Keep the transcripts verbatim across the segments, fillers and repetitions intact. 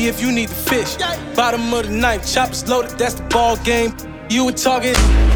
belly if you need to fish. Bottom of the knife, choppers loaded, that's the ball game. You were talking.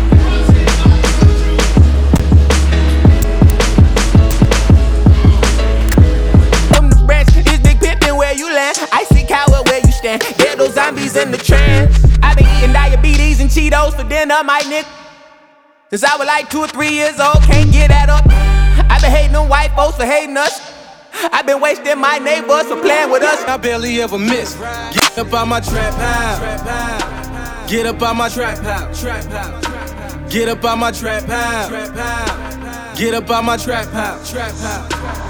From the branch, this big pimpin' where you land. Icy coward where you stand. Get those zombies in the trance. I been eating diabetes and Cheetos for dinner, my nigga. Since I was like two or three years old, can't get that up. I been hating them white folks for hating us. I been wasting my neighbors for playing with us. I barely ever miss. Get up out my trap house. Get up out my trap house. Get up out my trap house. Get up out my trap house. Trap house.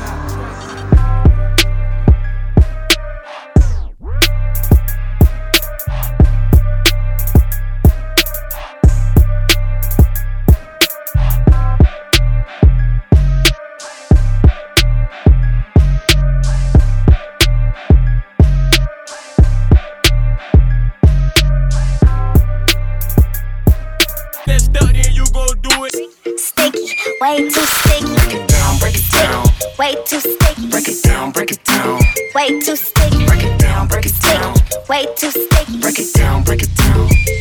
Way too sticky. Break it down, break it down. Way too sticky. Break it down, break it down. Way too sticky. Break it down, break it down. Way too sticky. Break it down, break it down.